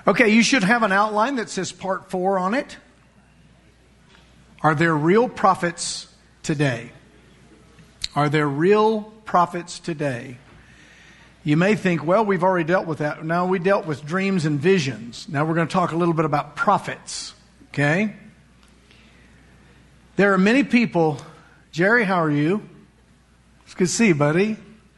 Okay, you should have an outline that says part 4 on it. Are there real prophets today? Are there real prophets today? You may think, well, we've already dealt with that. Now we dealt with dreams and visions. Now we're going to talk a little bit about prophets. Okay? There are many people. Jerry, how are you? It's good to see you, buddy.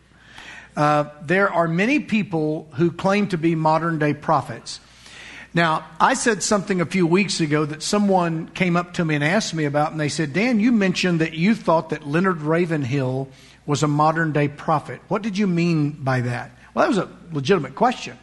There are many people who claim to be modern day prophets. Now, I said something a few weeks ago that someone came up to me and asked me about, and they said, Dan, you mentioned that you thought that Leonard Ravenhill was a modern day prophet. What did you mean by that? Well, that was a legitimate question.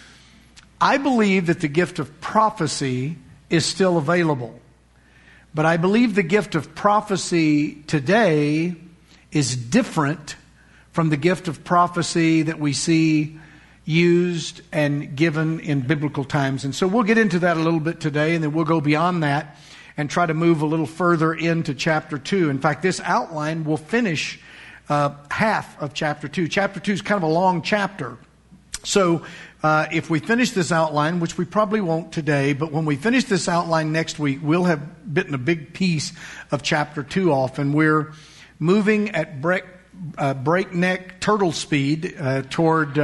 I believe that the gift of prophecy is still available. But I believe the gift of prophecy today is different from the gift of prophecy that we see used and given in biblical times. And so we'll get into that a little bit today, and then we'll go beyond that and try to move a little further into chapter 2. In fact, this outline will finish half of chapter 2. Chapter 2 is kind of a long chapter. So if we finish this outline, which we probably won't today, but when we finish this outline next week, we'll have bitten a big piece of chapter 2 off, and we're moving at breakneck turtle speed toward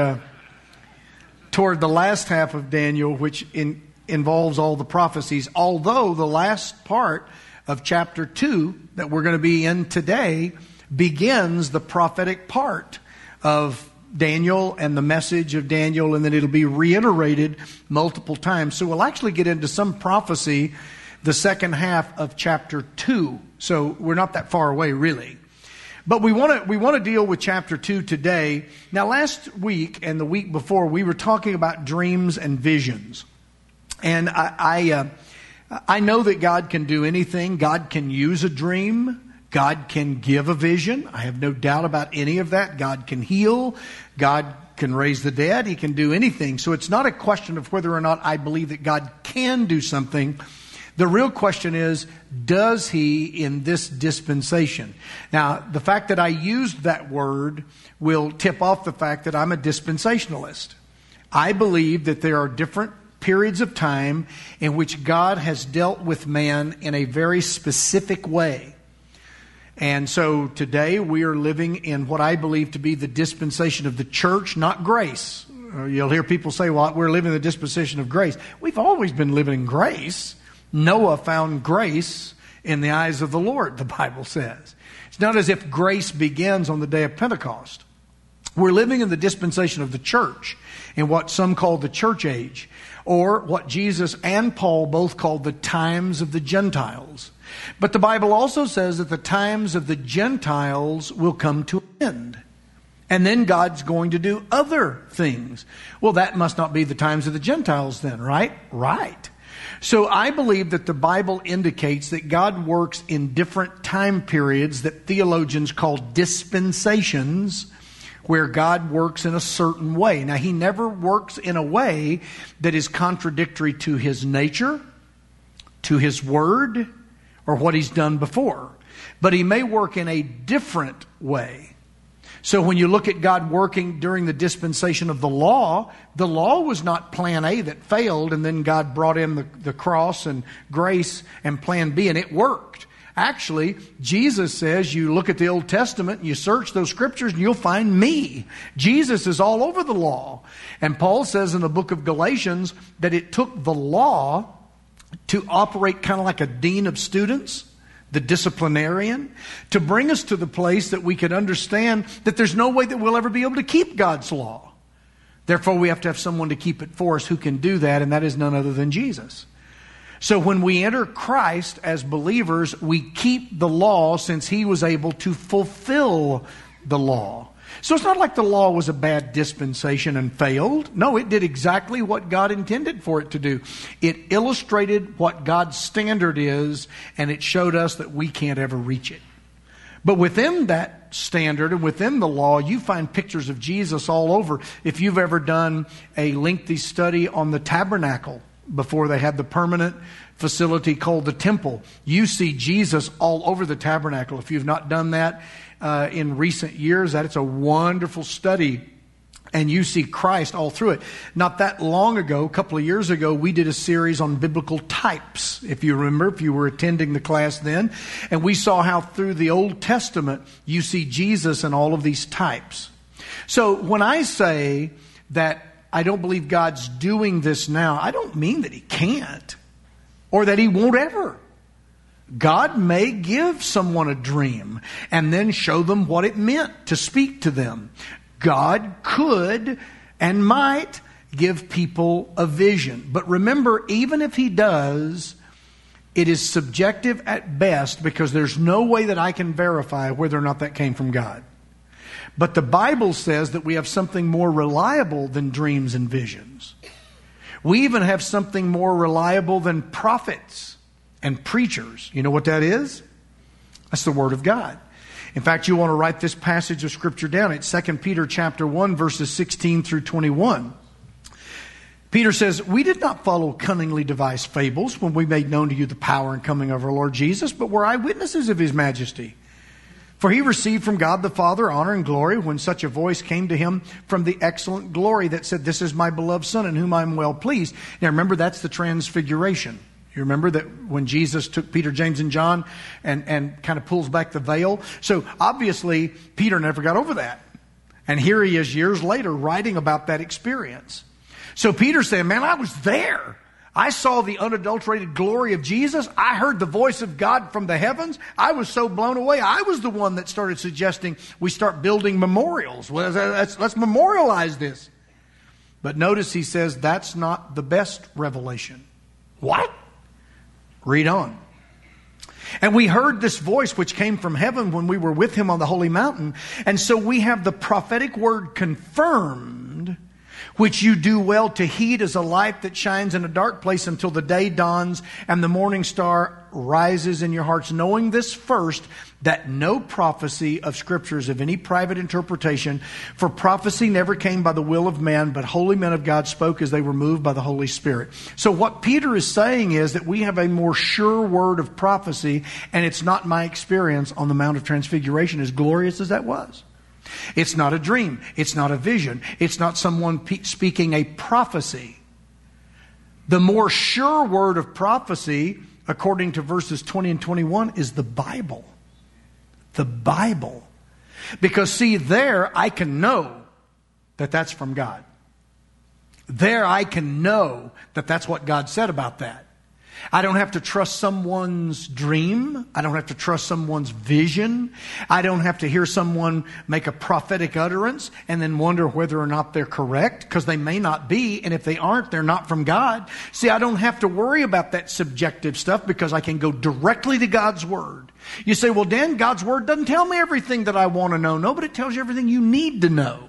the last half of Daniel, which involves all the prophecies. Although the last part of chapter 2 that we're going to be in today begins the prophetic part of Daniel and the message of Daniel, and then it'll be reiterated multiple times. So we'll actually get into some prophecy the second half of chapter 2. So we're not that far away, really. But we want to deal with chapter 2 today. Now, last week and the week before, we were talking about dreams and visions. And I know that God can do anything. God can use a dream. God can give a vision. I have no doubt about any of that. God can heal. God can raise the dead. He can do anything. So it's not a question of whether or not I believe that God can do something. The real question is, does He in this dispensation? Now, the fact that I used that word will tip off the fact that I'm a dispensationalist. I believe that there are different periods of time in which God has dealt with man in a very specific way. And so today we are living in what I believe to be the dispensation of the church, not grace. You'll hear people say, well, we're living in the dispensation of grace. We've always been living in grace. Noah found grace in the eyes of the Lord, the Bible says. It's not as if grace begins on the day of Pentecost. We're living in the dispensation of the church, in what some call the church age, or what Jesus and Paul both called the times of the Gentiles. But the Bible also says that the times of the Gentiles will come to an end. And then God's going to do other things. Well, that must not be the times of the Gentiles then, right? Right. So I believe that the Bible indicates that God works in different time periods that theologians call dispensations, where God works in a certain way. Now, He never works in a way that is contradictory to His nature, to His Word, or what He's done before. But He may work in a different way. So when you look at God working during the dispensation of the law was not plan A that failed, and then God brought in the cross and grace and plan B, and it worked. Actually, Jesus says you look at the Old Testament and you search those scriptures and you'll find me. Jesus is all over the law. And Paul says in the book of Galatians that it took the law to operate kind of like a dean of students, the disciplinarian, to bring us to the place that we could understand that there's no way that we'll ever be able to keep God's law. Therefore, we have to have someone to keep it for us who can do that, and that is none other than Jesus. So when we enter Christ as believers, we keep the law since He was able to fulfill the law. So it's not like the law was a bad dispensation and failed. No, it did exactly what God intended for it to do. It illustrated what God's standard is, and it showed us that we can't ever reach it. But within that standard and within the law, you find pictures of Jesus all over. If you've ever done a lengthy study on the tabernacle before they had the permanent facility called the temple, you see Jesus all over the tabernacle. If you've not done that in recent years, that it's a wonderful study. And you see Christ all through it. Not that long ago, a couple of years ago, we did a series on biblical types, if you remember, if you were attending the class then. And we saw how through the Old Testament, you see Jesus in all of these types. So when I say that I don't believe God's doing this now, I don't mean that He can't or that He won't ever. God may give someone a dream and then show them what it meant to speak to them. God could and might give people a vision. But remember, even if He does, it is subjective at best because there's no way that I can verify whether or not that came from God. But the Bible says that we have something more reliable than dreams and visions. We even have something more reliable than prophets and preachers. You know what that is? That's the Word of God. In fact, you want to write this passage of Scripture down. It's 2 Peter chapter 1, verses 16 through 21. Peter says, "We did not follow cunningly devised fables when we made known to you the power and coming of our Lord Jesus, but were eyewitnesses of His majesty. For He received from God the Father honor and glory when such a voice came to Him from the excellent glory that said, 'This is my beloved Son in whom I am well pleased.'" Now remember, that's the transfiguration. You remember that when Jesus took Peter, James, and John and kind of pulls back the veil? So obviously, Peter never got over that. And here he is years later writing about that experience. So Peter's saying, man, I was there. I saw the unadulterated glory of Jesus. I heard the voice of God from the heavens. I was so blown away. I was the one that started suggesting we start building memorials. Well, let's memorialize this. But notice he says that's not the best revelation. What? Read on. "And we heard this voice which came from heaven when we were with Him on the holy mountain. And so we have the prophetic word confirmed, which you do well to heed as a light that shines in a dark place until the day dawns and the morning star rises in your hearts, knowing this first, that no prophecy of Scripture is of any private interpretation. For prophecy never came by the will of man, but holy men of God spoke as they were moved by the Holy Spirit." So what Peter is saying is that we have a more sure word of prophecy, and it's not my experience on the Mount of Transfiguration, as glorious as that was. It's not a dream. It's not a vision. It's not someone speaking a prophecy. The more sure word of prophecy, according to verses 20 and 21, is the Bible. The Bible. Because see, there I can know that that's from God. There I can know that that's what God said about that. I don't have to trust someone's dream. I don't have to trust someone's vision. I don't have to hear someone make a prophetic utterance and then wonder whether or not they're correct, because they may not be, and if they aren't, they're not from God. See, I don't have to worry about that subjective stuff because I can go directly to God's Word. You say, well, Dan, God's Word doesn't tell me everything that I want to know. No, but it tells you everything you need to know.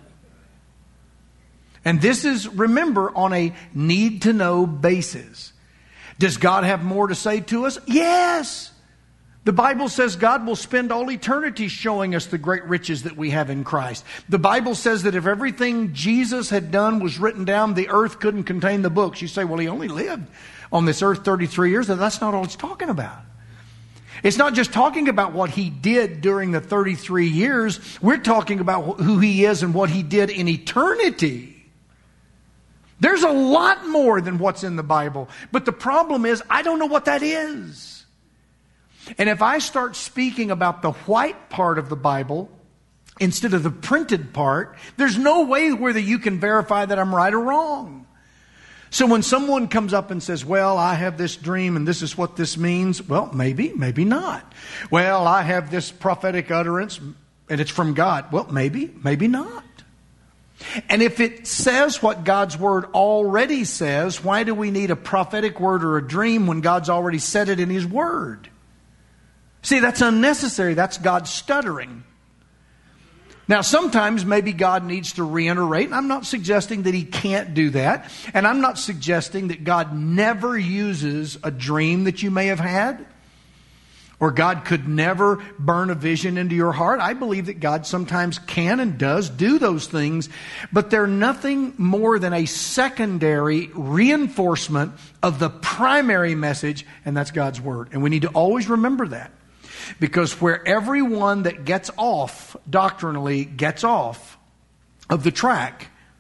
And this is, remember, on a need-to-know basis. Does God have more to say to us? Yes. The Bible says God will spend all eternity showing us the great riches that we have in Christ. The Bible says that if everything Jesus had done was written down, the earth couldn't contain the books. You say, well, He only lived on this earth 33 years. That's not all it's talking about. It's not just talking about what He did during the 33 years. We're talking about who He is and what He did in eternity. There's a lot more than what's in the Bible. But the problem is, I don't know what that is. And if I start speaking about the white part of the Bible instead of the printed part, there's no way whether you can verify that I'm right or wrong. So when someone comes up and says, well, I have this dream and this is what this means, well, maybe, maybe not. Well, I have this prophetic utterance and it's from God. Well, maybe, maybe not. And if it says what God's Word already says, why do we need a prophetic word or a dream when God's already said it in His Word? See, that's unnecessary. That's God stuttering. Now, sometimes maybe God needs to reiterate, and I'm not suggesting that He can't do that. And I'm not suggesting that God never uses a dream that you may have had, or God could never burn a vision into your heart. I believe that God sometimes can and does do those things, but they're nothing more than a secondary reinforcement of the primary message, and that's God's Word. And we need to always remember that, because where everyone that gets off doctrinally gets off of the track,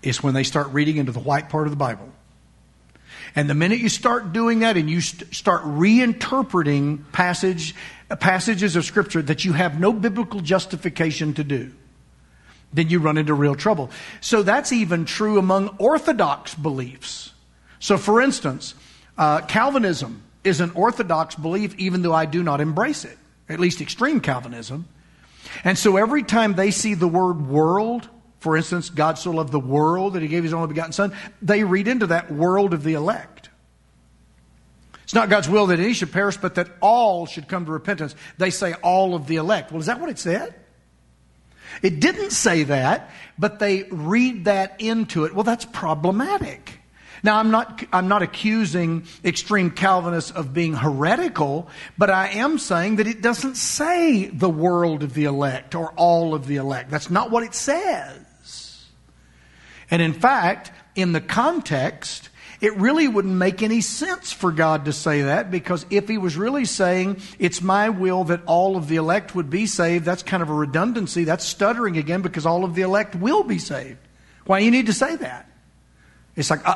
is when they start reading into the white part of the Bible. And the minute you start doing that and you start reinterpreting passages of Scripture that you have no biblical justification to do, then you run into real trouble. So that's even true among Orthodox beliefs. So for instance, Calvinism is an Orthodox belief even though I do not embrace it, at least extreme Calvinism. And so every time they see the word world, for instance, God so loved the world that He gave His only begotten Son, they read into that world of the elect. It's not God's will that any should perish, but that all should come to repentance. They say all of the elect. Well, is that what it said? It didn't say that, but they read that into it. Well, that's problematic. Now, I'm not accusing extreme Calvinists of being heretical, but I am saying that it doesn't say the world of the elect or all of the elect. That's not what it says. And in fact, in the context, it really wouldn't make any sense for God to say that, because if He was really saying, it's my will that all of the elect would be saved, that's kind of a redundancy. That's stuttering again, because all of the elect will be saved. Why do you need to say that? It's like,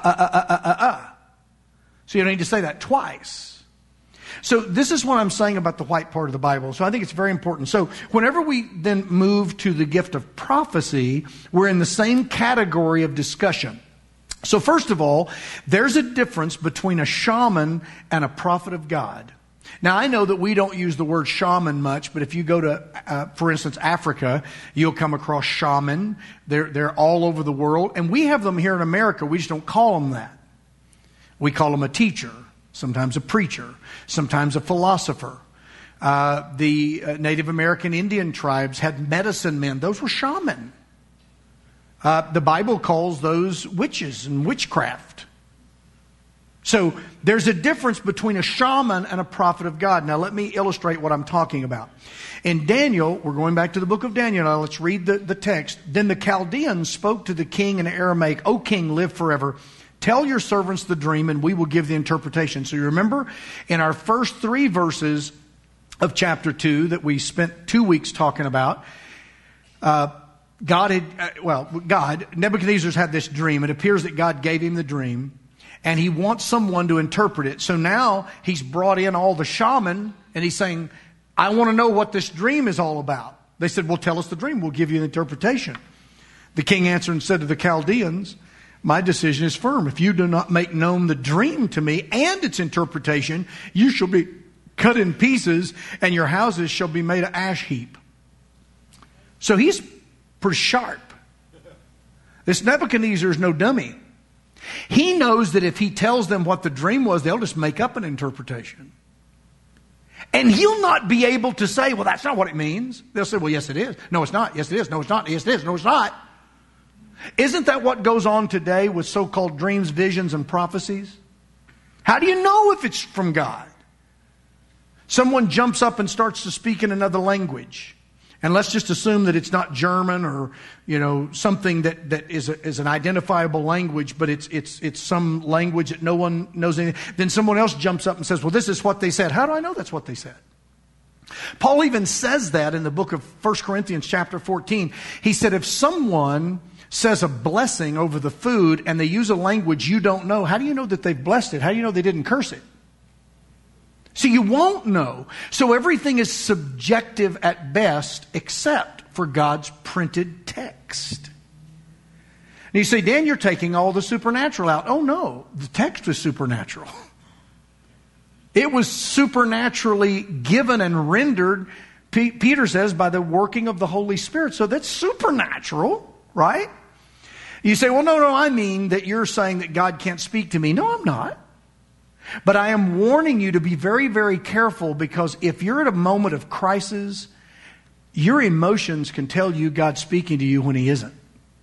So you don't need to say that twice. So this is what I'm saying about the white part of the Bible. So I think it's very important. So whenever we then move to the gift of prophecy, we're in the same category of discussion. So first of all, there's a difference between a shaman and a prophet of God. Now, I know that we don't use the word shaman much, but if you go to, for instance, Africa, you'll come across shaman. They're all over the world. And we have them here in America. We just don't call them that. We call them a teacher, sometimes a preacher, sometimes a philosopher. The Native American Indian tribes had medicine men. Those were shaman. The Bible calls those witches and witchcraft. So there's a difference between a shaman and a prophet of God. Now let me illustrate what I'm talking about. In Daniel, we're going back to the book of Daniel. Now let's read the text. Then the Chaldeans spoke to the king in Aramaic, O king, live forever. Tell your servants the dream and we will give the interpretation. So you remember in our first 3 verses of chapter 2 that we spent 2 weeks talking about, Nebuchadnezzar's had this dream. It appears that God gave him the dream. And he wants someone to interpret it. So now he's brought in all the shaman and he's saying, I want to know what this dream is all about. They said, well, tell us the dream. We'll give you the interpretation. The king answered and said to the Chaldeans, my decision is firm. If you do not make known the dream to me and its interpretation, you shall be cut in pieces and your houses shall be made an ash heap. So he's pretty sharp. This Nebuchadnezzar is no dummy. He knows that if he tells them what the dream was, they'll just make up an interpretation. And he'll not be able to say, well, that's not what it means. They'll say, well, yes, it is. No, it's not. Yes, it is. No, it's not. Yes, it is. No, it's not. Isn't that what goes on today with so-called dreams, visions, and prophecies? How do you know if it's from God? Someone jumps up and starts to speak in another language. And let's just assume that it's not German or, something that is an identifiable language, but it's some language that no one knows anything. Then someone else jumps up and says, well, this is what they said. How do I know that's what they said? Paul even says that in the book of 1 Corinthians chapter 14. He said, if someone says a blessing over the food and they use a language you don't know, how do you know that they've blessed it? How do you know they didn't curse it? So you won't know. So everything is subjective at best except for God's printed text. And you say, Dan, you're taking all the supernatural out. Oh no, the text was supernatural. It was supernaturally given and rendered, Peter says, by the working of the Holy Spirit. So that's supernatural, right? You say, well, no, I mean that you're saying that God can't speak to me. No, I'm not. But I am warning you to be very, very careful, because if you're at a moment of crisis, your emotions can tell you God's speaking to you when He isn't.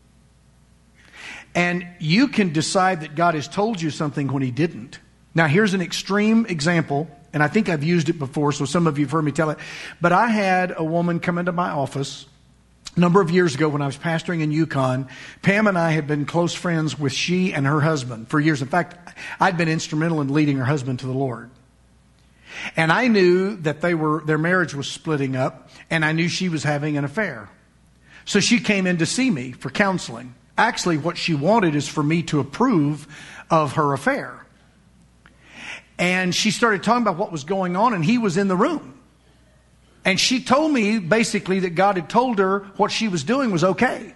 And you can decide that God has told you something when He didn't. Now, here's an extreme example, and I think I've used it before, so some of you have heard me tell it. But I had a woman come into my office a number of years ago when I was pastoring in Yukon. Pam and I had been close friends with she and her husband for years. In fact, I'd been instrumental in leading her husband to the Lord. And I knew that their marriage was splitting up, and I knew she was having an affair. So she came in to see me for counseling. Actually, what she wanted is for me to approve of her affair. And she started talking about what was going on, and he was in the room. And she told me basically that God had told her what she was doing was okay.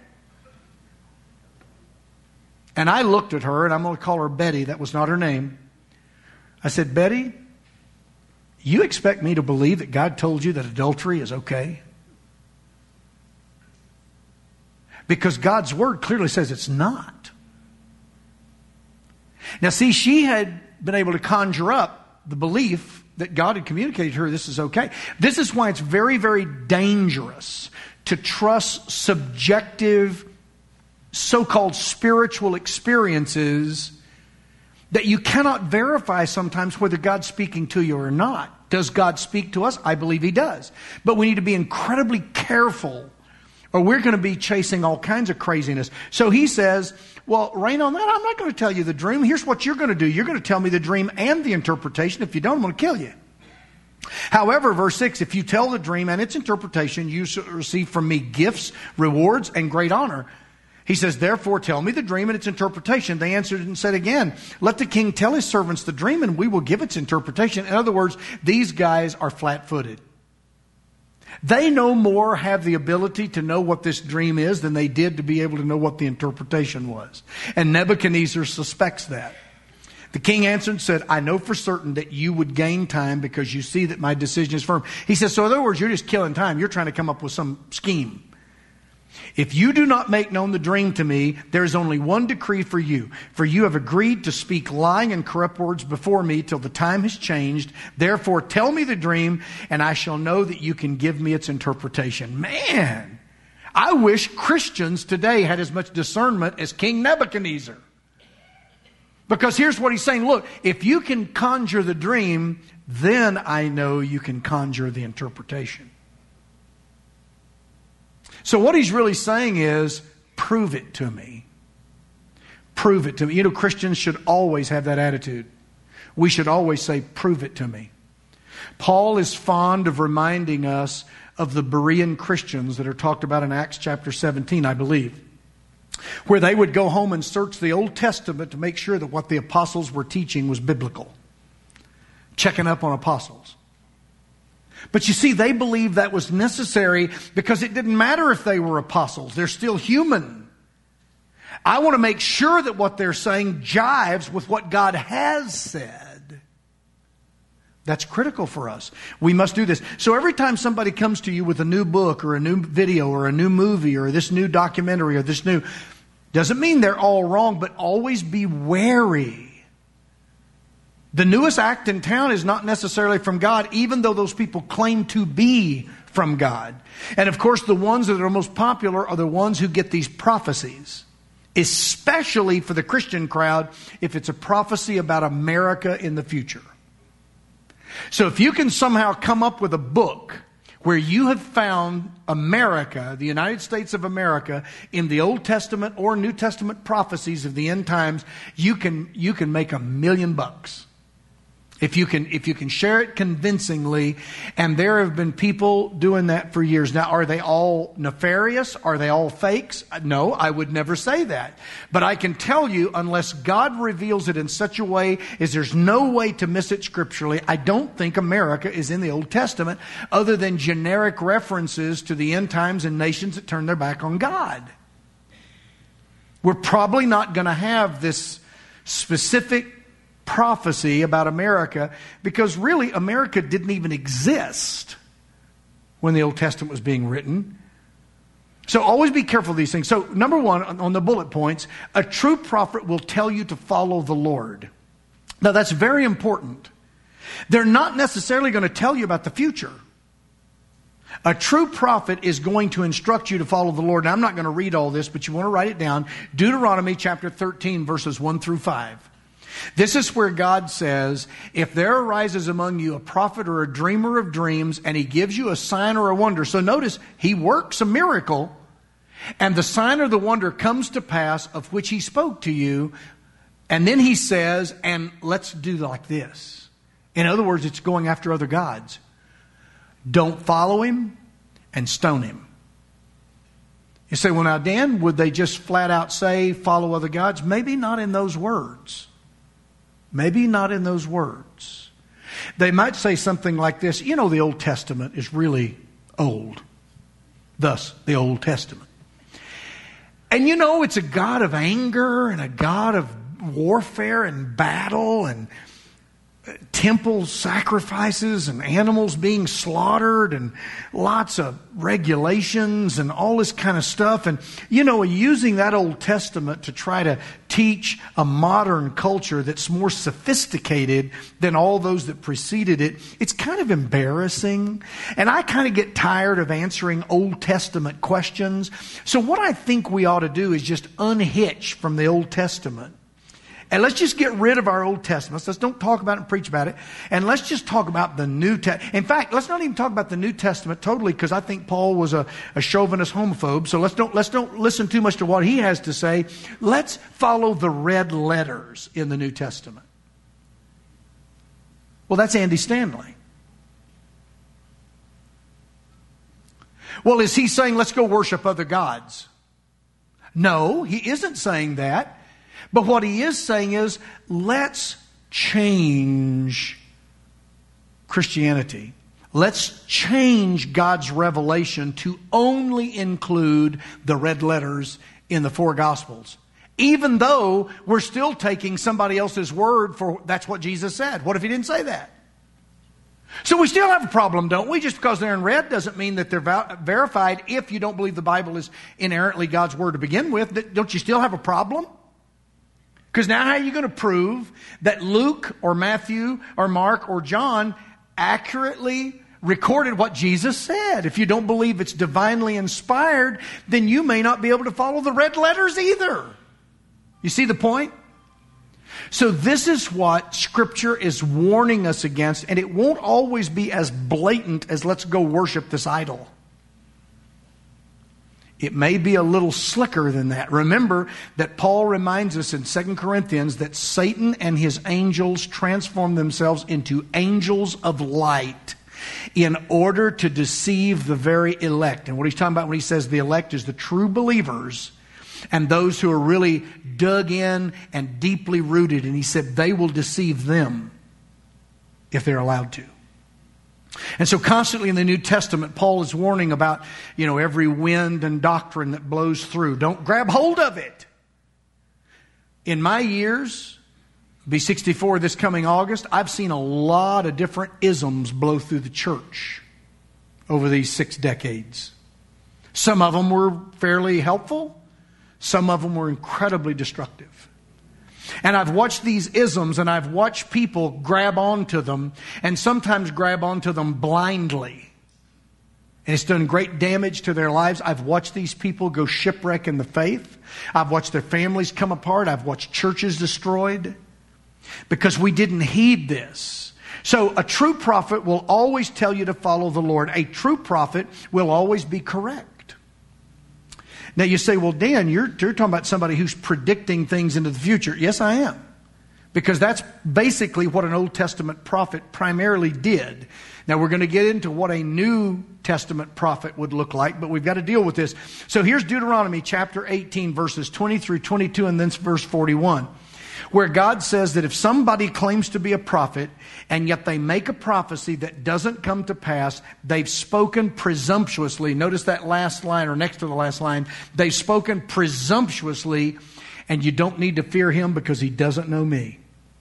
And I looked at her, and I'm going to call her Betty. That was not her name. I said, Betty, you expect me to believe that God told you that adultery is okay? Because God's Word clearly says it's not. Now, see, she had been able to conjure up the belief that God had communicated to her this is okay. This is why it's very, very dangerous to trust subjective, so-called spiritual experiences that you cannot verify sometimes whether God's speaking to you or not. Does God speak to us? I believe He does. But we need to be incredibly careful, or we're going to be chasing all kinds of craziness. So he says, well, rain on that. I'm not going to tell you the dream. Here's what you're going to do. You're going to tell me the dream and the interpretation. If you don't, I'm going to kill you. However, verse 6, if you tell the dream and its interpretation, you shall receive from me gifts, rewards, and great honor. He says, therefore, tell me the dream and its interpretation. They answered and said again, let the king tell his servants the dream, and we will give its interpretation. In other words, these guys are flat-footed. They no more have the ability to know what this dream is than they did to be able to know what the interpretation was. And Nebuchadnezzar suspects that. The king answered and said, I know for certain that you would gain time because you see that my decision is firm. He says, so in other words, you're just killing time. You're trying to come up with some scheme. If you do not make known the dream to me, there is only one decree for you. For you have agreed to speak lying and corrupt words before me till the time has changed. Therefore, tell me the dream, and I shall know that you can give me its interpretation. Man, I wish Christians today had as much discernment as King Nebuchadnezzar. Because here's what he's saying. Look, if you can conjure the dream, then I know you can conjure the interpretation. So what he's really saying is, prove it to me. Prove it to me. You know, Christians should always have that attitude. We should always say, prove it to me. Paul is fond of reminding us of the Berean Christians that are talked about in Acts chapter 17, I believe, where they would go home and search the Old Testament to make sure that what the apostles were teaching was biblical. Checking up on apostles. But you see, they believed that was necessary because it didn't matter if they were apostles. They're still human. I want to make sure that what they're saying jives with what God has said. That's critical for us. We must do this. So every time somebody comes to you with a new book or a new video or a new movie or this new documentary or this new, doesn't mean they're all wrong, but always be wary. The newest act in town is not necessarily from God, even though those people claim to be from God. And of course, the ones that are most popular are the ones who get these prophecies, especially for the Christian crowd, if it's a prophecy about America in the future. So if you can somehow come up with a book where you have found America, the United States of America, in the Old Testament or New Testament prophecies of the end times, you can make $1 million. If you can share it convincingly, and there have been people doing that for years. Now, are they all nefarious? Are they all fakes? No, I would never say that. But I can tell you, unless God reveals it in such a way as there's no way to miss it scripturally, I don't think America is in the Old Testament other than generic references to the end times and nations that turn their back on God. We're probably not going to have this specific prophecy about America because really America didn't even exist when the Old Testament was being written. So always be careful of these things. So number one, on the bullet points, a true prophet will tell you to follow the Lord. Now that's very important. They're not necessarily going to tell you about the future. A true prophet is going to instruct you to follow the Lord. Now I'm not going to read all this, but you want to write it down. Deuteronomy chapter 13 verses 1 through 5. This is where God says, if there arises among you a prophet or a dreamer of dreams, and he gives you a sign or a wonder. So notice, he works a miracle, and the sign or the wonder comes to pass of which he spoke to you. And then he says, and let's do like this. In other words, it's going after other gods. Don't follow him and stone him. You say, well, now, Dan, would they just flat out say, follow other gods? Maybe not in those words. Maybe not in those words. They might say something like this. You know, the Old Testament is really old. Thus, the Old Testament. And you know, it's a God of anger and a God of warfare and battle and temple sacrifices and animals being slaughtered and lots of regulations and all this kind of stuff. And, you know, using that Old Testament to try to teach a modern culture that's more sophisticated than all those that preceded it, it's kind of embarrassing. And I kind of get tired of answering Old Testament questions. So what I think we ought to do is just unhitch from the Old Testament. And let's just get rid of our Old Testaments. Let's don't talk about it and preach about it. And let's just talk about the New Testament. In fact, let's not even talk about the New Testament totally, because I think Paul was a chauvinist homophobe. So let's don't listen too much to what he has to say. Let's follow the red letters in the New Testament. Well, that's Andy Stanley. Well, is he saying let's go worship other gods? No, he isn't saying that. But what he is saying is, let's change Christianity. Let's change God's revelation to only include the red letters in the four Gospels. Even though we're still taking somebody else's word for that's what Jesus said. What if he didn't say that? So we still have a problem, don't we? Just because they're in red doesn't mean that they're verified. If you don't believe the Bible is inerrantly God's word to begin with, don't you still have a problem? Because now how are you going to prove that Luke or Matthew or Mark or John accurately recorded what Jesus said? If you don't believe it's divinely inspired, then you may not be able to follow the red letters either. You see the point? So this is what Scripture is warning us against, and it won't always be as blatant as let's go worship this idol. It may be a little slicker than that. Remember that Paul reminds us in 2 Corinthians that Satan and his angels transform themselves into angels of light in order to deceive the very elect. And what he's talking about when he says the elect is the true believers and those who are really dug in and deeply rooted. And he said they will deceive them if they're allowed to. And so constantly in the New Testament, Paul is warning about, every wind and doctrine that blows through. Don't grab hold of it. In my years, be 64 this coming August, I've seen a lot of different isms blow through the church over these 6 decades. Some of them were fairly helpful. Some of them were incredibly destructive. And I've watched these isms and I've watched people grab onto them and sometimes grab onto them blindly. And it's done great damage to their lives. I've watched these people go shipwreck in the faith. I've watched their families come apart. I've watched churches destroyed because we didn't heed this. So a true prophet will always tell you to follow the Lord. A true prophet will always be correct. Now you say, well, Dan, you're talking about somebody who's predicting things into the future. Yes, I am. Because that's basically what an Old Testament prophet primarily did. Now we're going to get into what a New Testament prophet would look like, but we've got to deal with this. So here's Deuteronomy chapter 18, verses 20 through 22, and then verse 41. Where God says that if somebody claims to be a prophet and yet they make a prophecy that doesn't come to pass, they've spoken presumptuously. Notice that last line or next to the last line. They've spoken presumptuously, and you don't need to fear him because he doesn't know me.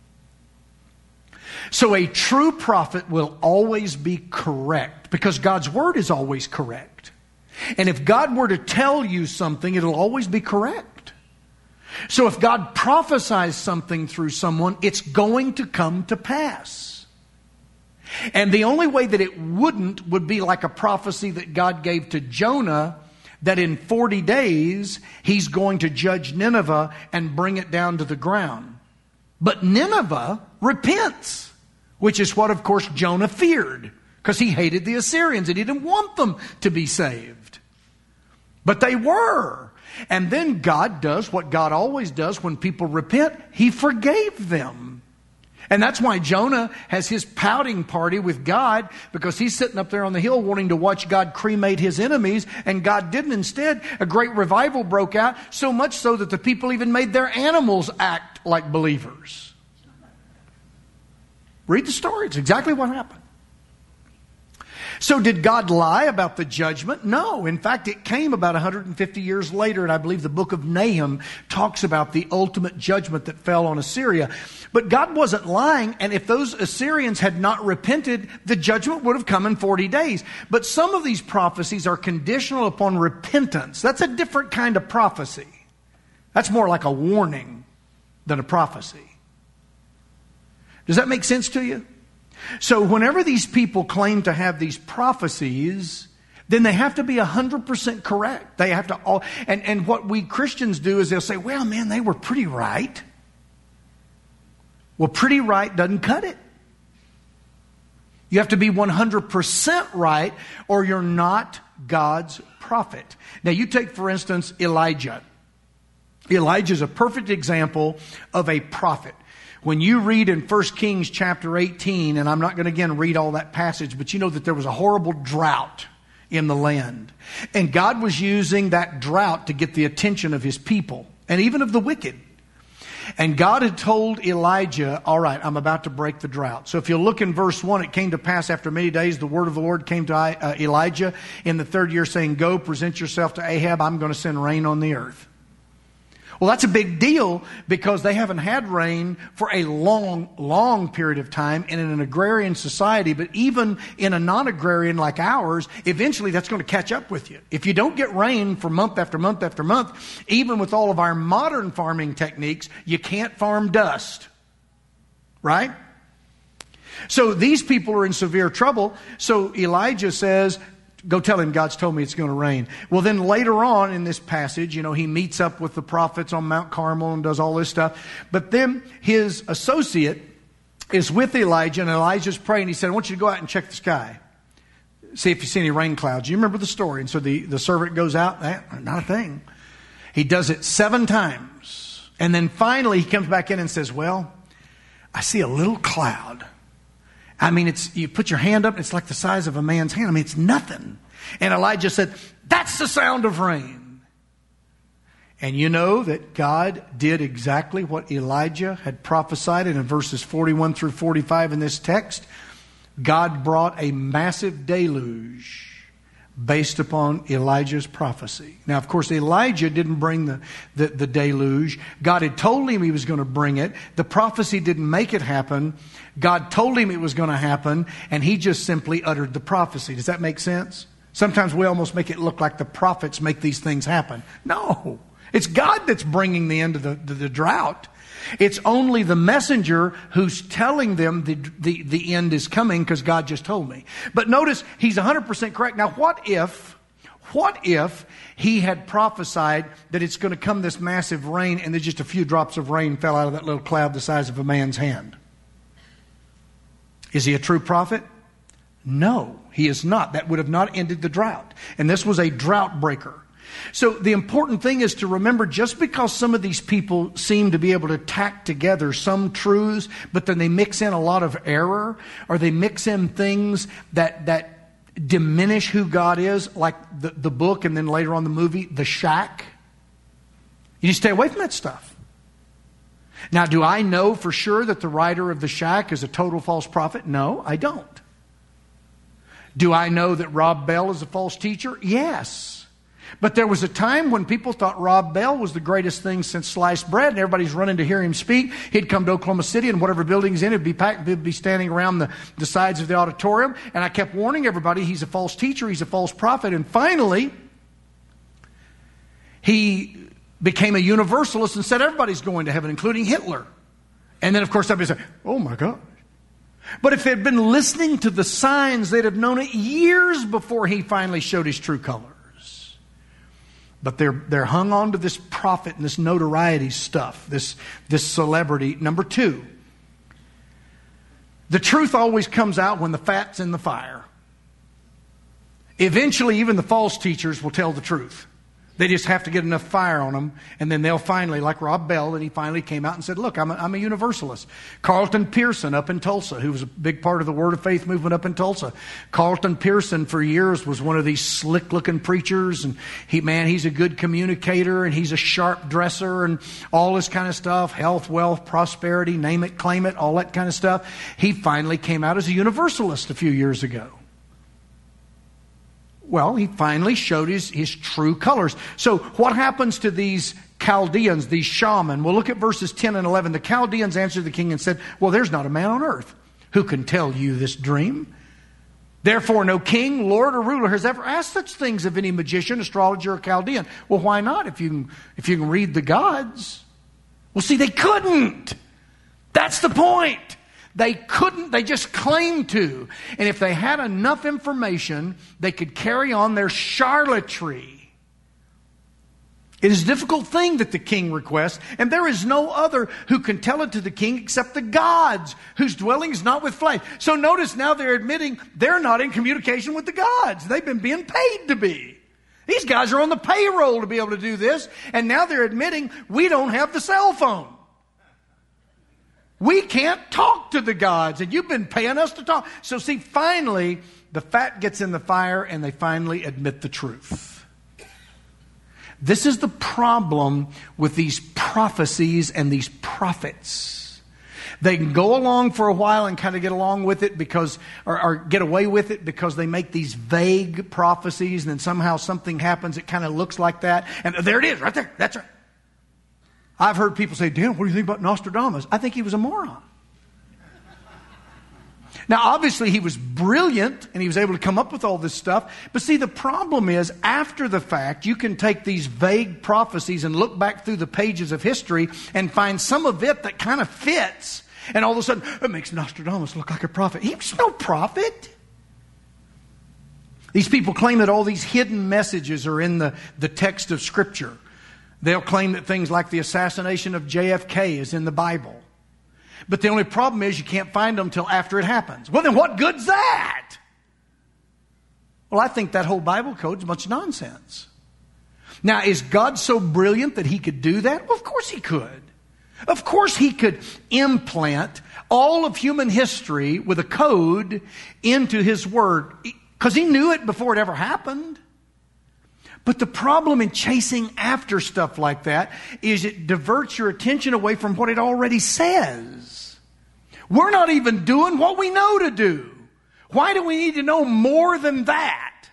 So a true prophet will always be correct because God's word is always correct. And if God were to tell you something, it'll always be correct. So if God prophesies something through someone, it's going to come to pass. And the only way that it wouldn't would be like a prophecy that God gave to Jonah, that in 40 days he's going to judge Nineveh and bring it down to the ground. But Nineveh repents, which is what, of course, Jonah feared, because he hated the Assyrians and he didn't want them to be saved. But they were. And then God does what God always does when people repent. He forgave them. And that's why Jonah has his pouting party with God, because he's sitting up there on the hill wanting to watch God cremate his enemies, and God didn't. Instead, a great revival broke out, so much so that the people even made their animals act like believers. Read the story. It's exactly what happened. So did God lie about the judgment? No. In fact, it came about 150 years later, and I believe the book of Nahum talks about the ultimate judgment that fell on Assyria. But God wasn't lying, and if those Assyrians had not repented, the judgment would have come in 40 days. But some of these prophecies are conditional upon repentance. That's a different kind of prophecy. That's more like a warning than a prophecy. Does that make sense to you? So whenever these people claim to have these prophecies, then they have to be 100% correct. They have to all, and what we Christians do is they'll say, well, man, they were pretty right. Well, pretty right doesn't cut it. You have to be 100% right, or you're not God's prophet. Now, you take, for instance, Elijah. Elijah is a perfect example of a prophet. When you read in 1 Kings chapter 18, and I'm not going to again read all that passage, but you know that there was a horrible drought in the land. And God was using that drought to get the attention of his people, and even of the wicked. And God had told Elijah, all right, I'm about to break the drought. So if you look in verse 1, it came to pass after many days, the word of the Lord came to Elijah in the third year, saying, go, present yourself to Ahab, I'm going to send rain on the earth. Well, that's a big deal because they haven't had rain for a long, long period of time in an agrarian society. But even in a non-agrarian like ours, eventually that's going to catch up with you. If you don't get rain for month after month after month, even with all of our modern farming techniques, you can't farm dust. Right? So these people are in severe trouble. So Elijah says, go tell him God's told me it's going to rain. Well, then later on in this passage, you know, he meets up with the prophets on Mount Carmel and does all this stuff. But then his associate is with Elijah, and Elijah's praying. He said, I want you to go out and check the sky. See if you see any rain clouds. You remember the story. And so the servant goes out. Not a thing. He does it 7 times. And then finally he comes back in and says, well, I see a little cloud. I mean, you put your hand up, it's like the size of a man's hand. I mean, it's nothing. And Elijah said, that's the sound of rain. And you know that God did exactly what Elijah had prophesied in verses 41 through 45 in this text. God brought a massive deluge based upon Elijah's prophecy. Now, of course, Elijah didn't bring the deluge. God had told him he was going to bring it. The prophecy didn't make it happen. God told him it was going to happen, and he just simply uttered the prophecy. Does that make sense? Sometimes we almost make it look like the prophets make these things happen. No, it's God that's bringing the end of the drought. It's only the messenger who's telling them the end is coming because God just told me. But notice he's 100% correct. Now, what if he had prophesied that it's going to come this massive rain and then just a few drops of rain fell out of that little cloud the size of a man's hand? Is he a true prophet? No, he is not. That would have not ended the drought. And this was a drought breaker. So the important thing is to remember, just because some of these people seem to be able to tack together some truths, but then they mix in a lot of error, or they mix in things that diminish who God is, like the book and then later on the movie, The Shack. You need to stay away from that stuff. Now, do I know for sure that the writer of The Shack is a total false prophet? No, I don't. Do I know that Rob Bell is a false teacher? Yes. But there was a time when people thought Rob Bell was the greatest thing since sliced bread, and everybody's running to hear him speak. He'd come to Oklahoma City, and whatever building he's in, it'd be packed. He'd be standing around the sides of the auditorium. And I kept warning everybody, he's a false teacher, he's a false prophet. And finally, he became a universalist and said everybody's going to heaven, including Hitler. And then, of course, everybody said, oh my God. But if they'd been listening to the signs, they'd have known it years before he finally showed his true colors. But they're hung on to this prophet and this notoriety stuff, this celebrity. Number 2, the truth always comes out when the fat's in the fire. Eventually, even the false teachers will tell the truth. They just have to get enough fire on them, and then they'll finally, like Rob Bell, and he finally came out and said, look, I'm a Universalist. Carlton Pearson up in Tulsa, who was a big part of the Word of Faith movement up in Tulsa. Carlton Pearson for years was one of these slick-looking preachers, and he's a good communicator, and he's a sharp dresser, and all this kind of stuff, health, wealth, prosperity, name it, claim it, all that kind of stuff. He finally came out as a Universalist a few years ago. Well, he finally showed his true colors. So what happens to these Chaldeans, these shaman? Well, look at verses 10 and 11. The Chaldeans answered the king and said, well, there's not a man on earth who can tell you this dream. Therefore, no king, lord, or ruler has ever asked such things of any magician, astrologer, or Chaldean. Well, why not if you can read the gods? Well, see, they couldn't. That's the point. They couldn't, they just claimed to. And if they had enough information, they could carry on their charlatanry. It is a difficult thing that the king requests, and there is no other who can tell it to the king except the gods, whose dwelling is not with flesh. So notice now they're admitting they're not in communication with the gods. They've been being paid to be. These guys are on the payroll to be able to do this, and now they're admitting we don't have the cell phone. We can't talk to the gods, and you've been paying us to talk. So see, finally, the fat gets in the fire, and they finally admit the truth. This is the problem with these prophecies and these prophets. They can go along for a while and kind of get along with it because, or get away with it because they make these vague prophecies, and then somehow something happens that kind of looks like that. And there it is, right there. That's right. I've heard people say, Dan, what do you think about Nostradamus? I think he was a moron. Now, obviously, he was brilliant, and he was able to come up with all this stuff. But see, the problem is, after the fact, you can take these vague prophecies and look back through the pages of history and find some of it that kind of fits. And all of a sudden, it makes Nostradamus look like a prophet. He was no prophet. These people claim that all these hidden messages are in the text of Scripture. They'll claim that things like the assassination of JFK is in the Bible. But the only problem is you can't find them until after it happens. Well, then what good's that? Well, I think that whole Bible code's a bunch of nonsense. Now, is God so brilliant that he could do that? Well, of course he could. Of course he could implant all of human history with a code into his word, because he knew it before it ever happened. But the problem in chasing after stuff like that is it diverts your attention away from what it already says. We're not even doing what we know to do. Why do we need to know more than that?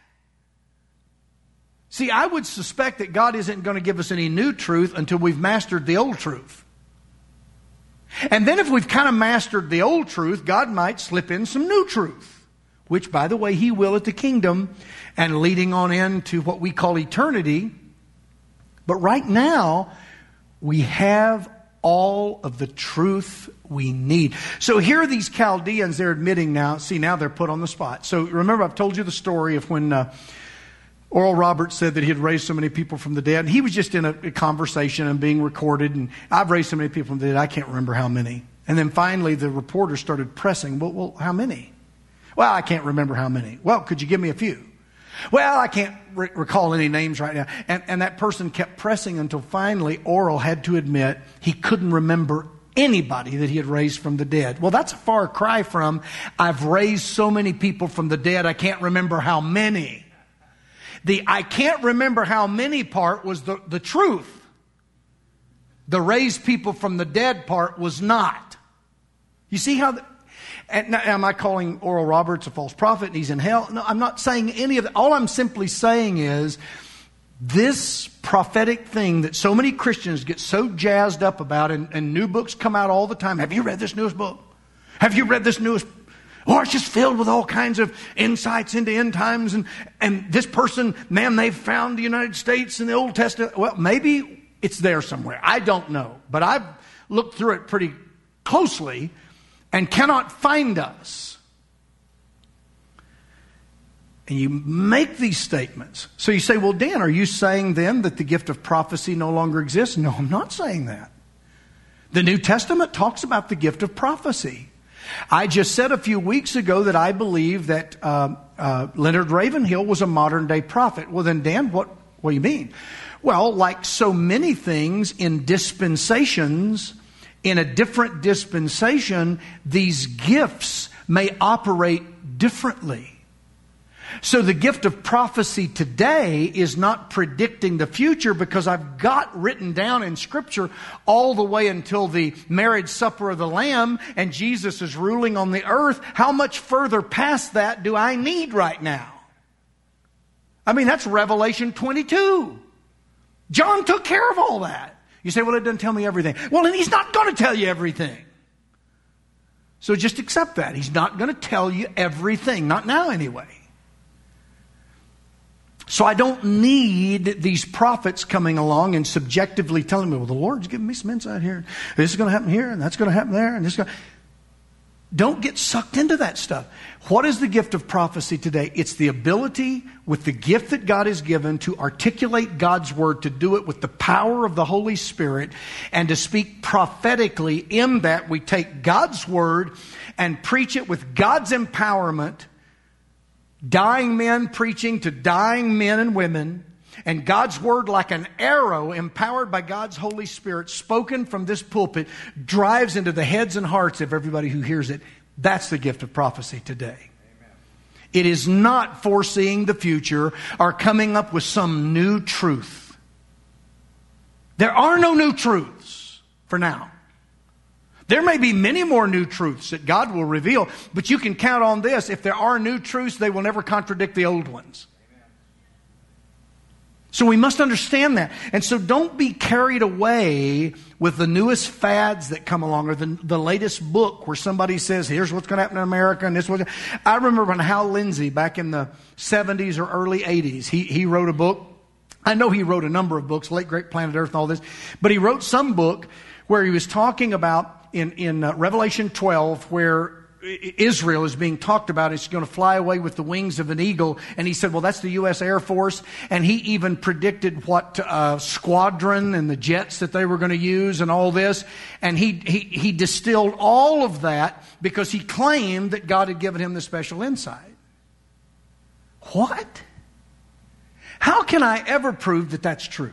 See, I would suspect that God isn't going to give us any new truth until we've mastered the old truth. And then if we've kind of mastered the old truth, God might slip in some new truth. Which, by the way, he will at the kingdom and leading on into what we call eternity. But right now, we have all of the truth we need. So here are these Chaldeans, they're admitting now. See, now they're put on the spot. So remember, I've told you the story of when Oral Roberts said that he had raised so many people from the dead. And he was just in a conversation and being recorded. And I've raised so many people from the dead, I can't remember how many. And then finally, the reporter started pressing, well, how many? Well, I can't remember how many. Well, could you give me a few? Well, I can't recall any names right now. And that person kept pressing until finally Oral had to admit he couldn't remember anybody that he had raised from the dead. Well, that's a far cry from, I've raised so many people from the dead, I can't remember how many. The I can't remember how many part was the truth. The raised people from the dead part was not. You see how... And now, am I calling Oral Roberts a false prophet and he's in hell? No, I'm not saying any of that. All I'm simply saying is this prophetic thing that so many Christians get so jazzed up about, and new books come out all the time. Have you read this newest book? Have you read this newest? Oh, it's just filled with all kinds of insights into end times. And this person, man, they've found the United States in the Old Testament. Well, maybe it's there somewhere. I don't know. But I've looked through it pretty closely and cannot find us. And you make these statements. So you say, well, Dan, are you saying then that the gift of prophecy no longer exists? No, I'm not saying that. The New Testament talks about the gift of prophecy. I just said a few weeks ago that I believe that Leonard Ravenhill was a modern day prophet. Well, then, Dan, what do you mean? Well, like so many things in dispensations, in a different dispensation, these gifts may operate differently. So the gift of prophecy today is not predicting the future, because I've got written down in Scripture all the way until the marriage supper of the Lamb and Jesus is ruling on the earth. How much further past that do I need right now? I mean, that's Revelation 22. John took care of all that. You say, well, it doesn't tell me everything. Well, and he's not going to tell you everything. So just accept that. He's not going to tell you everything. Not now, anyway. So I don't need these prophets coming along and subjectively telling me, well, the Lord's giving me some insight here. This is going to happen here, and that's going to happen there, and this is going to... Don't get sucked into that stuff. What is the gift of prophecy today? It's the ability, with the gift that God has given, to articulate God's Word, to do it with the power of the Holy Spirit, and to speak prophetically. In that, we take God's Word and preach it with God's empowerment. Dying men preaching to dying men and women, and God's Word, like an arrow empowered by God's Holy Spirit, spoken from this pulpit, drives into the heads and hearts of everybody who hears it. That's the gift of prophecy today. Amen. It is not foreseeing the future or coming up with some new truth. There are no new truths for now. There may be many more new truths that God will reveal, but you can count on this. If there are new truths, they will never contradict the old ones. So we must understand that. And so don't be carried away with the newest fads that come along, or the latest book where somebody says, here's what's going to happen in America. And this was. I remember when Hal Lindsey, back in the 70s or early 80s, he wrote a book. I know he wrote a number of books, Late Great Planet Earth and all this, but he wrote some book where he was talking about in Revelation 12, where Israel is being talked about. It's going to fly away with the wings of an eagle. And he said, well, that's the U.S. Air Force. And he even predicted what squadron and the jets that they were going to use and all this. And he distilled all of that because he claimed that God had given him the special insight. What? How can I ever prove that that's true?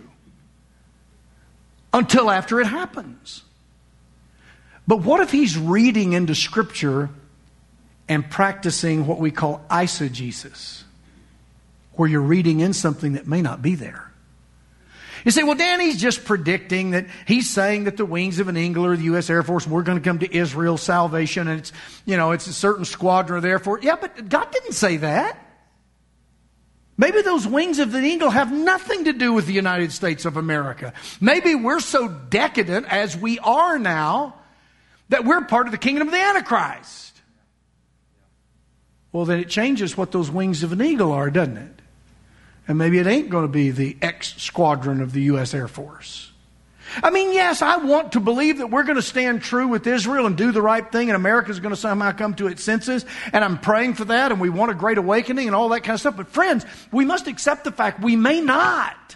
Until after it happens. But what if he's reading into Scripture and practicing what we call eisegesis, where you're reading in something that may not be there? You say, well, Danny's just predicting that he's saying that the wings of an eagle or the U.S. Air Force, we're going to come to Israel's salvation, and it's a certain squadron there for. Yeah, but God didn't say that. Maybe those wings of the eagle have nothing to do with the United States of America. Maybe we're so decadent as we are now that we're part of the kingdom of the Antichrist. Well, then it changes what those wings of an eagle are, doesn't it? And maybe it ain't going to be the X squadron of the U.S. Air Force. I mean, yes, I want to believe that we're going to stand true with Israel and do the right thing, and America's going to somehow come to its senses, and I'm praying for that, and we want a great awakening and all that kind of stuff. But friends, we must accept the fact we may not.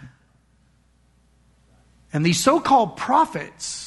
And these so-called prophets,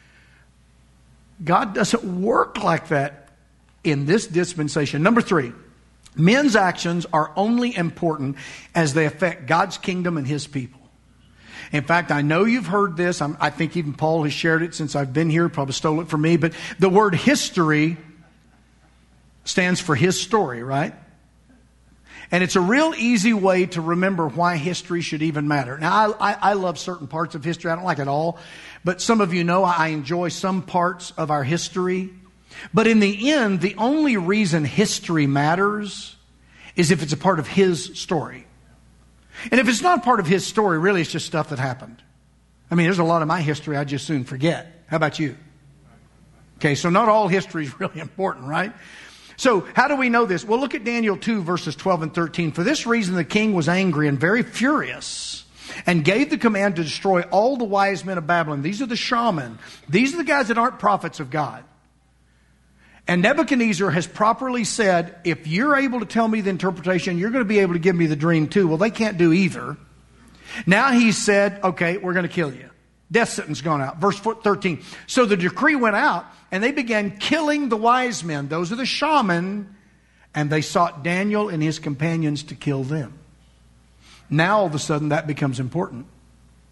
God doesn't work like that in this dispensation. Number 3, men's actions are only important as they affect God's kingdom and His people. In fact, I know you've heard this. I think even Paul has shared it since I've been here. Probably stole it from me. But the word history stands for his story, right? And it's a real easy way to remember why history should even matter. Now, I love certain parts of history. I don't like it all. But some of you know I enjoy some parts of our history. But in the end, the only reason history matters is if it's a part of his story. And if it's not part of his story, really it's just stuff that happened. I mean, there's a lot of my history I just soon forget. How about you? Okay, so not all history is really important, right? So how do we know this? Well, look at Daniel 2, verses 12 and 13. For this reason, the king was angry and very furious and gave the command to destroy all the wise men of Babylon. These are the shaman. These are the guys that aren't prophets of God. And Nebuchadnezzar has properly said, if you're able to tell me the interpretation, you're going to be able to give me the dream too. Well, they can't do either. Now he said, okay, we're going to kill you. Death sentence gone out. Verse 13. So the decree went out, and they began killing the wise men. Those are the shaman. And they sought Daniel and his companions to kill them. Now all of a sudden that becomes important.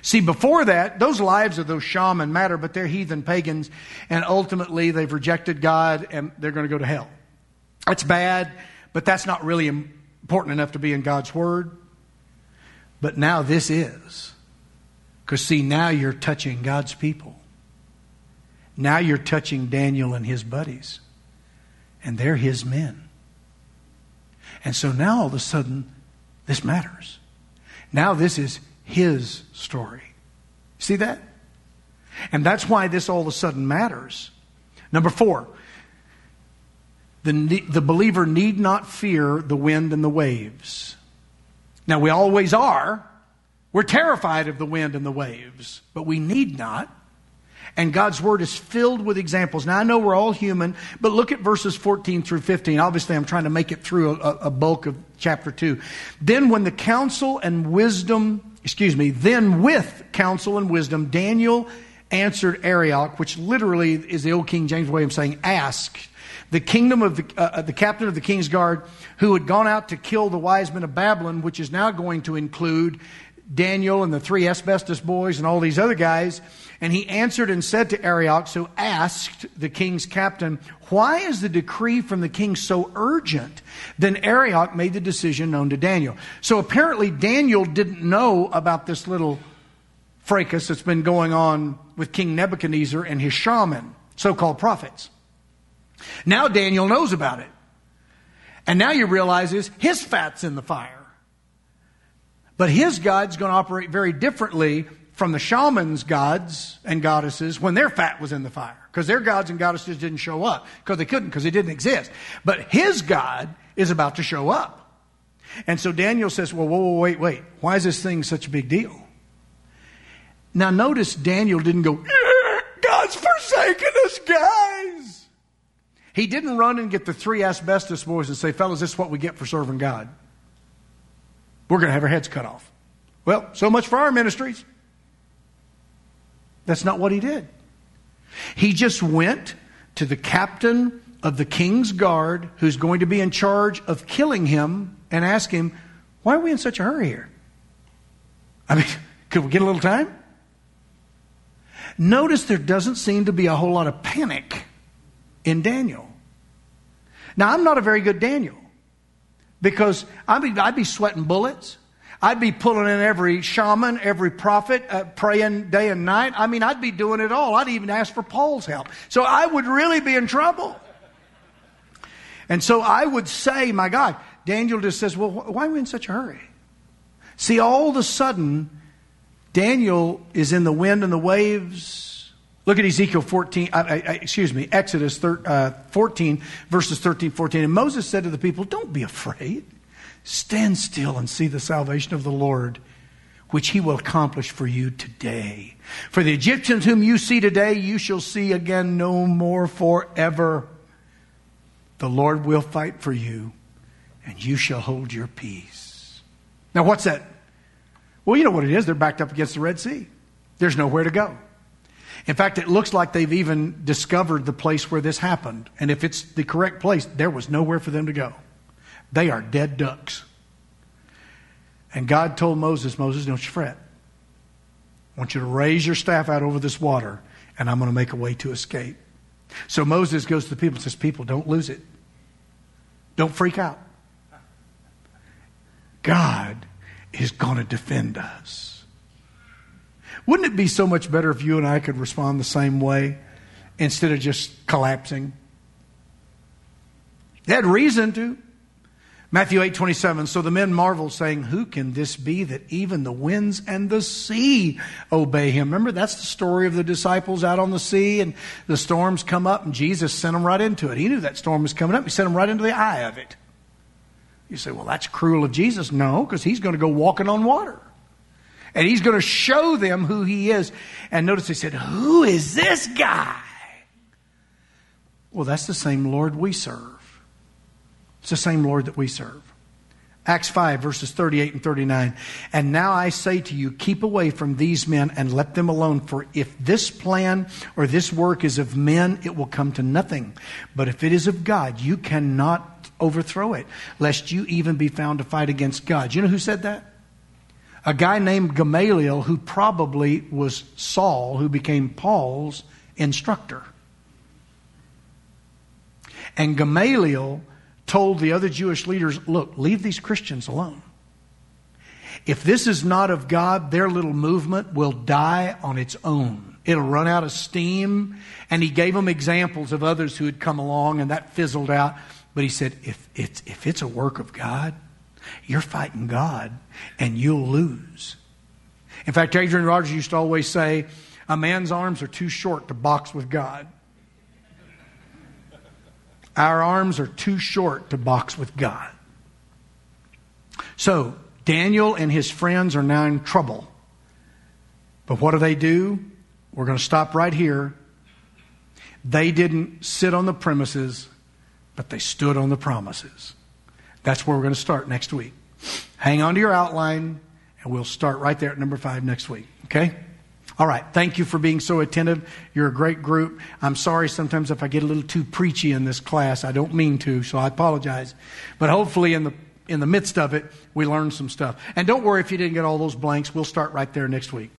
See, before that, those lives of those shaman matter, but they're heathen pagans, and ultimately they've rejected God, and they're going to go to hell. That's bad, but that's not really important enough to be in God's Word. But now this is. Because see, now you're touching God's people. Now you're touching Daniel and his buddies. And they're his men. And so now all of a sudden, this matters. Now this is his story. See that? And that's why this all of a sudden matters. Number 4. The believer need not fear the wind and the waves. Now we always are. We're terrified of the wind and the waves. But we need not. And God's Word is filled with examples. Now I know we're all human, but look at verses 14 through 15. Obviously I'm trying to make it through a bulk of chapter 2. Then with counsel and wisdom, Daniel answered Arioch, which literally is the old King James way of saying ask. The kingdom of the captain of the king's guard, who had gone out to kill the wise men of Babylon, which is now going to include Daniel and the 3 asbestos boys and all these other guys. And he answered and said to Arioch, so asked the king's captain, why is the decree from the king so urgent? Then Arioch made the decision known to Daniel. So apparently Daniel didn't know about this little fracas that's been going on with King Nebuchadnezzar and his shaman, so-called prophets. Now Daniel knows about it. And now he realizes his fat's in the fire. But his God's going to operate very differently from the shaman's gods and goddesses when their fat was in the fire. Because their gods and goddesses didn't show up. Because they couldn't, because they didn't exist. But his God is about to show up. And so Daniel says, well, wait. Why is this thing such a big deal? Now notice Daniel didn't go, God's forsaken us, guys. He didn't run and get the 3 asbestos boys and say, fellas, this is what we get for serving God. We're going to have our heads cut off. Well, so much for our ministries. That's not what he did. He just went to the captain of the king's guard, who's going to be in charge of killing him, and asked him, why are we in such a hurry here? I mean, could we get a little time? Notice there doesn't seem to be a whole lot of panic in Daniel. Now, I'm not a very good Daniel. Because I'd be sweating bullets. I'd be pulling in every shaman, every prophet, praying day and night. I mean, I'd be doing it all. I'd even ask for Paul's help. So I would really be in trouble. And so I would say, my God, Daniel just says, well, why are we in such a hurry? See, all of a sudden, Daniel is in the wind and the waves. Look at Exodus 14, verses 13, 14. And Moses said to the people, don't be afraid. Stand still and see the salvation of the Lord, which he will accomplish for you today. For the Egyptians whom you see today, you shall see again no more forever. The Lord will fight for you, and you shall hold your peace. Now, what's that? Well, you know what it is. They're backed up against the Red Sea. There's nowhere to go. In fact, it looks like they've even discovered the place where this happened. And if it's the correct place, there was nowhere for them to go. They are dead ducks. And God told Moses, don't you fret. I want you to raise your staff out over this water, and I'm going to make a way to escape. So Moses goes to the people and says, people, don't lose it. Don't freak out. God is going to defend us. Wouldn't it be so much better if you and I could respond the same way instead of just collapsing? They had reason to. Matthew 8:27. So the men marveled, saying, who can this be that even the winds and the sea obey him? Remember, that's the story of the disciples out on the sea, and the storms come up, and Jesus sent them right into it. He knew that storm was coming up. He sent them right into the eye of it. You say, well, that's cruel of Jesus. No, because he's going to go walking on water. And he's going to show them who he is. And notice they said, who is this guy? Well, that's the same Lord we serve. It's the same Lord that we serve. Acts 5, verses 38 and 39. And now I say to you, keep away from these men and let them alone. For if this plan or this work is of men, it will come to nothing. But if it is of God, you cannot overthrow it, lest you even be found to fight against God. You know who said that? a guy named Gamaliel, who probably was Saul, who became Paul's instructor. And Gamaliel told the other Jewish leaders, look, leave these Christians alone. If this is not of God, their little movement will die on its own. It'll run out of steam. And he gave them examples of others who had come along, and that fizzled out. But he said, if it's a work of God, you're fighting God, and you'll lose. In fact, Adrian Rogers used to always say, a man's arms are too short to box with God. Our arms are too short to box with God. So, Daniel and his friends are now in trouble. But what do? We're going to stop right here. They didn't sit on the premises, but they stood on the promises. That's where we're going to start next week. Hang on to your outline, and we'll start right there at number 5 next week. Okay? All right. Thank you for being so attentive. You're a great group. I'm sorry sometimes if I get a little too preachy in this class. I don't mean to, so I apologize. But hopefully in the midst of it, we learn some stuff. And don't worry if you didn't get all those blanks. We'll start right there next week.